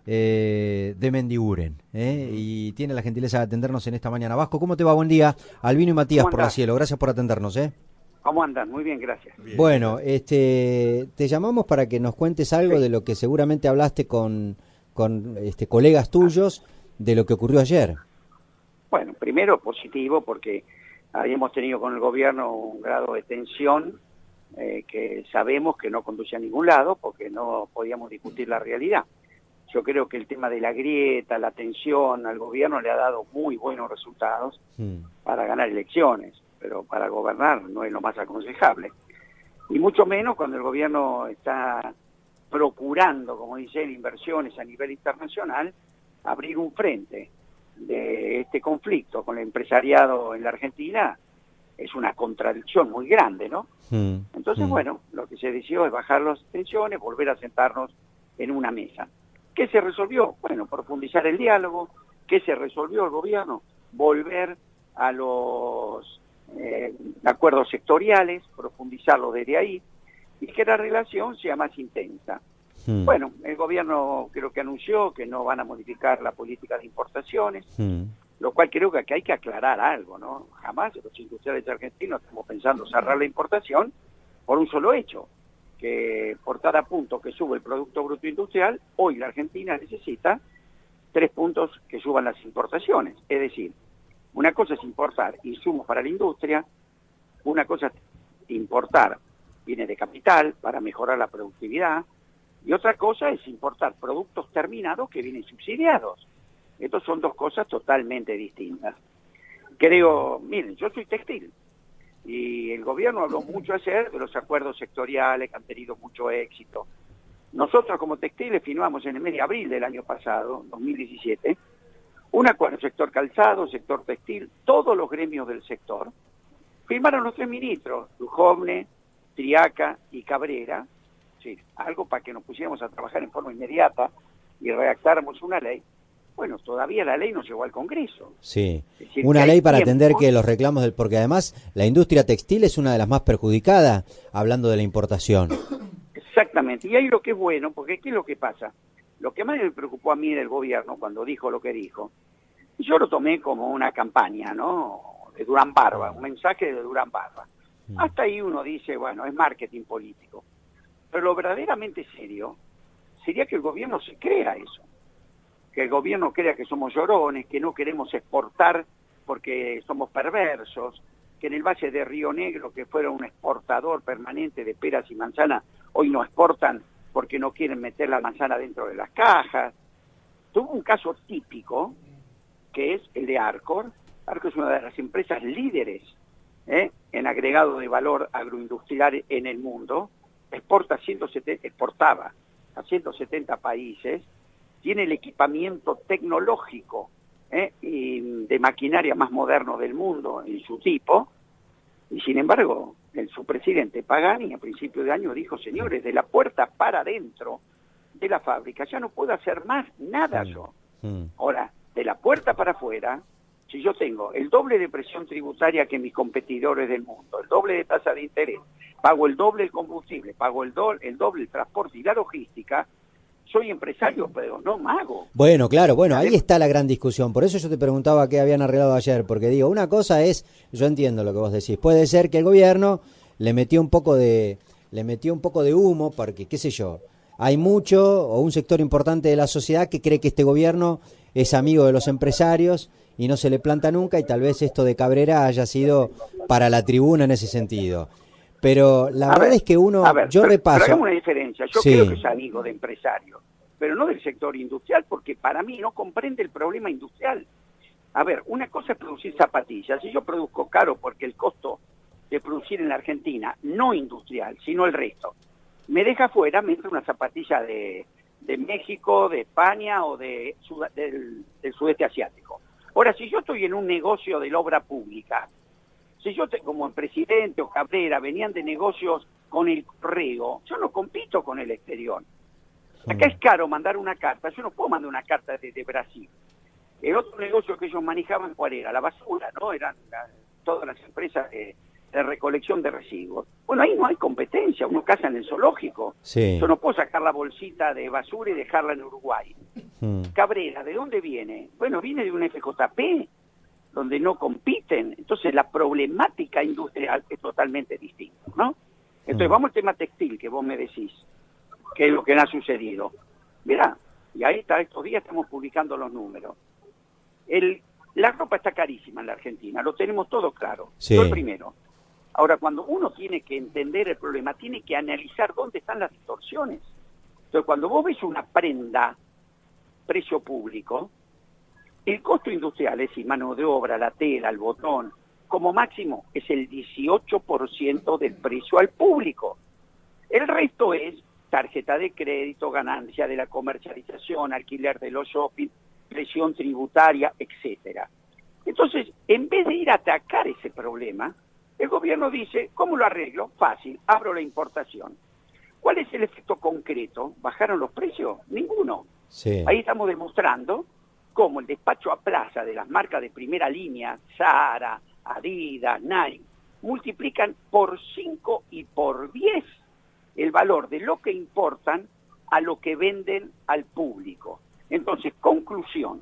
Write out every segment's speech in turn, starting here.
de Mendiguren, y tiene la gentileza de atendernos en esta mañana. Vasco, ¿cómo te va? Buen día. Albino y Matías por la Cielo, gracias por atendernos. ¿Cómo andan? Muy bien, gracias. Bien, bueno, te llamamos para que nos cuentes algo de lo que seguramente hablaste con colegas tuyos de lo que ocurrió ayer. Bueno, primero positivo porque habíamos tenido con el gobierno un grado de tensión que sabemos que no conducía a ningún lado porque no podíamos discutir la realidad. Yo creo que el tema de la grieta, la tensión al gobierno le ha dado muy buenos resultados para ganar elecciones, pero para gobernar no es lo más aconsejable. Y mucho menos cuando el gobierno está procurando, como dicen, inversiones a nivel internacional, abrir un frente de este conflicto con el empresariado en la Argentina. Es una contradicción muy grande, ¿no? Entonces, bueno, lo que se decidió es bajar las tensiones, volver a sentarnos en una mesa. ¿Qué se resolvió? Bueno, profundizar el diálogo. ¿Qué se resolvió el gobierno? Volver a los acuerdos sectoriales, profundizarlo desde ahí, y que la relación sea más intensa. Bueno, el gobierno creo que anunció que no van a modificar la política de importaciones, lo cual creo que hay que aclarar algo, ¿no? Jamás los industriales argentinos estamos pensando cerrar la importación por un solo hecho, que por cada punto que sube el Producto Bruto Industrial, hoy la Argentina necesita 3 puntos que suban las importaciones. Es decir, una cosa es importar insumos para la industria, una cosa es importar bienes de capital para mejorar la productividad, y otra cosa es importar productos terminados que vienen subsidiados. Estas son dos cosas totalmente distintas. Creo, miren, yo soy textil, y el gobierno habló mucho ayer de los acuerdos sectoriales que han tenido mucho éxito. Nosotros como textiles firmamos en el mes de abril del año pasado, 2017, un acuerdo sector calzado, sector textil, todos los gremios del sector, firmaron los 3 ministros, Duhovne, Triaca y Cabrera, sí, algo para que nos pusiéramos a trabajar en forma inmediata y redactáramos una ley. Bueno, todavía la ley no llegó al Congreso. Sí, es decir, una ley para tiempo, atender que los reclamos porque además la industria textil es una de las más perjudicadas, hablando de la importación. Exactamente, y ahí lo que es bueno, porque ¿qué es lo que pasa? Lo que más me preocupó a mí del gobierno cuando dijo lo que dijo, yo lo tomé como una campaña, ¿no? De Durán Barba, un mensaje de Durán Barba. Hasta ahí uno dice, bueno, es marketing político. Pero lo verdaderamente serio sería que el gobierno se crea eso. Que el gobierno crea que somos llorones, que no queremos exportar porque somos perversos, que en el Valle de Río Negro, que fuera un exportador permanente de peras y manzanas, hoy no exportan porque no quieren meter la manzana dentro de las cajas. Tuvo un caso típico, que es el de Arcor. Arcor es una de las empresas líderes en agregado de valor agroindustrial en el mundo. Exportaba a 170 países, tiene el equipamiento tecnológico y de maquinaria más moderno del mundo en su tipo, y sin embargo, su presidente Pagani a principio de año dijo, señores, de la puerta para adentro de la fábrica ya no puedo hacer más nada yo. Ahora, de la puerta para afuera, si yo tengo el doble de presión tributaria que mis competidores del mundo, el doble de tasa de interés, pago el doble el combustible, pago el doble el transporte y la logística, soy empresario, pero no mago. Bueno, claro, bueno, ahí está la gran discusión. Por eso yo te preguntaba qué habían arreglado ayer, porque digo, una cosa es, yo entiendo lo que vos decís, puede ser que el gobierno le metió un poco de humo, porque, qué sé yo, hay mucho o un sector importante de la sociedad que cree que este gobierno es amigo de los empresarios y no se le planta nunca, y tal vez esto de Cabrera haya sido para la tribuna en ese sentido. Pero la verdad es que repaso... Pero hagamos una diferencia. Yo creo que es amigo de empresarios, pero no del sector industrial, porque para mí no comprende el problema industrial. A ver, una cosa es producir zapatillas. Si yo produzco caro porque el costo de producir en la Argentina, no industrial, sino el resto, me deja fuera, me entra una zapatilla de México, de España o del sudeste asiático. Ahora, si yo estoy en un negocio de la obra pública, si yo como presidente o Cabrera venían de negocios con el correo, yo no compito con el exterior. Acá es caro mandar una carta, yo no puedo mandar una carta desde Brasil. El otro negocio que ellos manejaban, ¿cuál era? La basura, ¿no? Eran todas las empresas de de recolección de residuos. Bueno, ahí no hay competencia, uno caza en el zoológico. Sí. Yo no puedo sacar la bolsita de basura y dejarla en Uruguay. Cabrera, ¿de dónde viene? Bueno, viene de un FJP, donde no compiten. Entonces la problemática industrial es totalmente distinta, ¿no? Entonces vamos al tema textil, que vos me decís, que es lo que le ha sucedido. Mirá, y ahí está, estos días estamos publicando los números. La ropa está carísima en la Argentina, lo tenemos todo claro. Sí. Yo el primero. Ahora, cuando uno tiene que entender el problema, tiene que analizar dónde están las distorsiones. Entonces, cuando vos ves una prenda, precio público, el costo industrial, es decir, mano de obra, la tela, el botón, como máximo es el 18% del precio al público. El resto es tarjeta de crédito, ganancia de la comercialización, alquiler de los shopping, presión tributaria, etcétera. Entonces, en vez de ir a atacar ese problema, el gobierno dice, ¿cómo lo arreglo? Fácil, abro la importación. ¿Cuál es el efecto concreto? ¿Bajaron los precios? Ninguno. Sí. Ahí estamos demostrando cómo el despacho a plaza de las marcas de primera línea, Zara, Adidas, Nike, multiplican por 5 y por 10 el valor de lo que importan a lo que venden al público. Entonces, conclusión,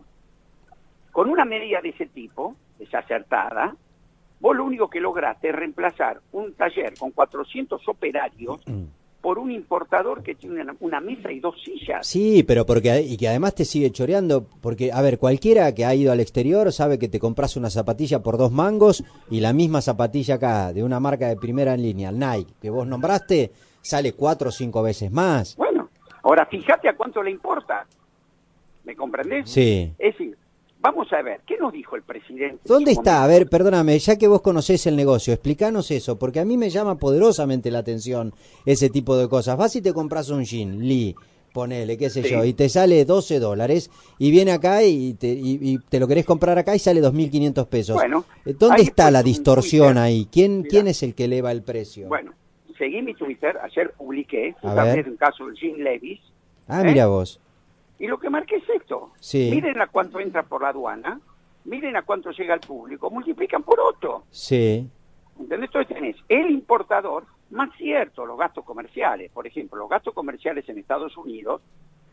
con una medida de ese tipo, desacertada, vos lo único que lograste es reemplazar un taller con 400 operarios por un importador que tiene una mesa y 2 sillas. Sí, pero y que además te sigue choreando, porque, a ver, cualquiera que ha ido al exterior sabe que te compras una zapatilla por 2 mangos y la misma zapatilla acá, de una marca de primera en línea, el Nike, que vos nombraste, sale 4 o 5 veces más. Bueno, ahora fíjate a cuánto le importa. ¿Me comprendés? Sí. Es decir, vamos a ver, ¿qué nos dijo el presidente? ¿Dónde está? A ver, perdóname, ya que vos conocés el negocio, explícanos eso, porque a mí me llama poderosamente la atención ese tipo de cosas. Vas y te compras un jean, Lee, ponele, qué sé yo, y te sale $12, y viene acá y te lo querés comprar acá y sale 2.500 pesos. Bueno, ¿dónde está la puesto un distorsión Twitter. ahí? ¿Quién Mirá. es el que eleva el precio? Bueno, seguí mi Twitter, ayer publiqué, A justamente ver. un caso del Jean Levis, Mira vos. y lo que marqué es esto. Sí. Miren a cuánto entra por la aduana, miren a cuánto llega al público, multiplican por 8. Sí. ¿Entendés? Entonces tenés el importador, más cierto, los gastos comerciales. Por ejemplo, los gastos comerciales en Estados Unidos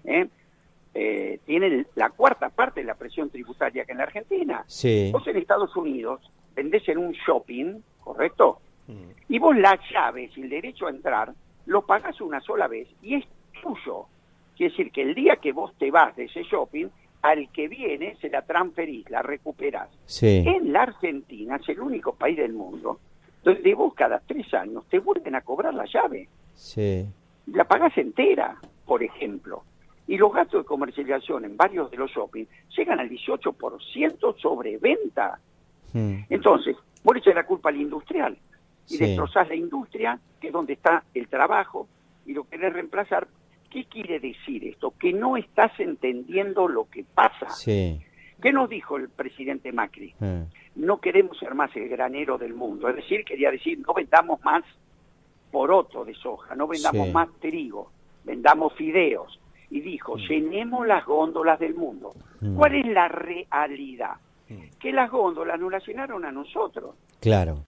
tienen la 4ª parte de la presión tributaria que en la Argentina. Sí. Vos en Estados Unidos vendés en un shopping, ¿correcto? Y vos las llaves y el derecho a entrar lo pagás una sola vez y es tuyo. Quiere decir que el día que vos te vas de ese shopping, al que viene se la transferís, la recuperás. Sí. En la Argentina es el único país del mundo donde vos cada 3 años te vuelven a cobrar la llave. Sí. La pagás entera, por ejemplo. Y los gastos de comercialización en varios de los shopping llegan al 18% sobre venta. Entonces, vos le echás la culpa al industrial y destrozás la industria, que es donde está el trabajo, y lo querés reemplazar. ¿Qué quiere decir esto? Que no estás entendiendo lo que pasa. Sí. ¿Qué nos dijo el presidente Macri? No queremos ser más el granero del mundo. Es decir, quería decir, no vendamos más poroto de soja, no vendamos más trigo, vendamos fideos. Y dijo, llenemos las góndolas del mundo. ¿Cuál es la realidad? Que las góndolas nos las llenaron a nosotros. Claro.